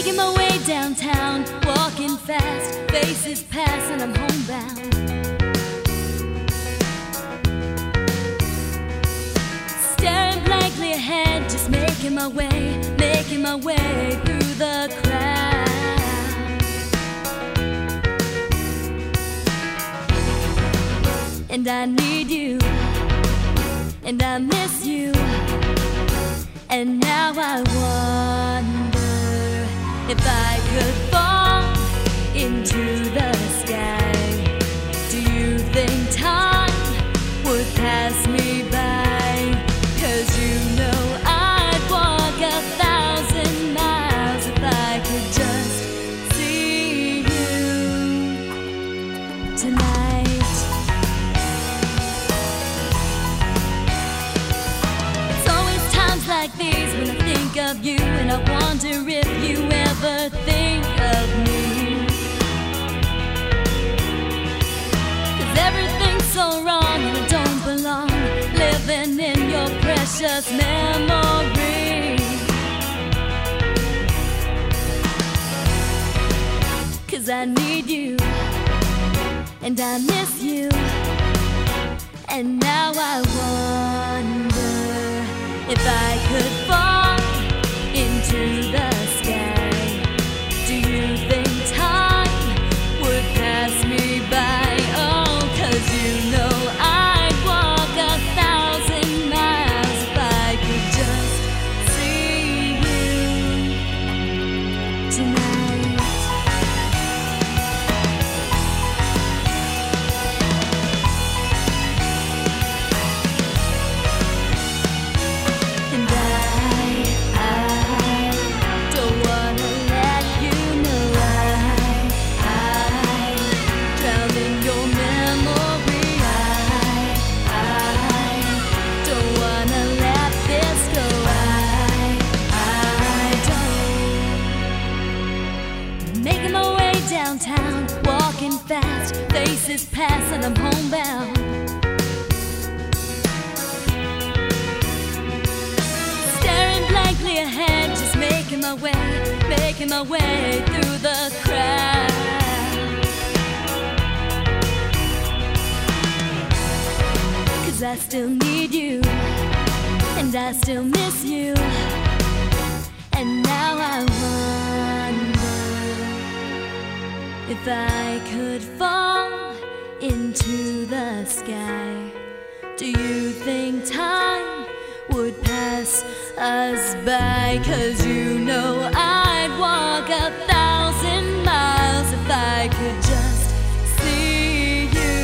Making my way downtown, walking fast, faces pass and I'm homebound. Staring blankly ahead, just making my way through the crowd. And I need you, and I miss you, and now I wonder if I could fall into the sky. Do you think time would pass me by? 'Cause you know I'd walk 1,000 miles if I could just see you tonight. It's always times like these when I think of you, and I wonder if you ever think of me. 'Cause everything's so wrong and I don't belong, living in your precious memory. 'Cause I need you, and I miss you, and now I wonder if I could fall into the sky. Do you think time would pass me by? Oh, 'cause you know I'd walk 1,000 miles if I could just see you tonight. And I don't wanna let you know I drown in your memory. I don't wanna let this go. I don't. Making my way downtown, walking fast, faces pass and I'm homebound. Staring blankly ahead, just making my way through the crowd. 'Cause I still need you, and I still miss you, and now I wonder if I could fall into the sky. Do you think time would pass us by? 'Cause you know I'd walk 1,000 miles if I could just see you.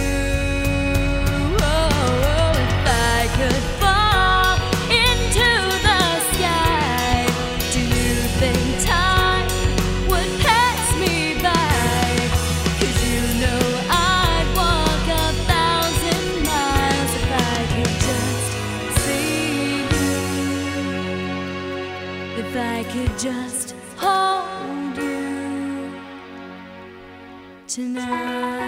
Oh, if I could fall into the sky. Do you think time would pass me by? 'Cause you know I'd walk 1,000 miles if I could just see you. If I could just hold you tonight.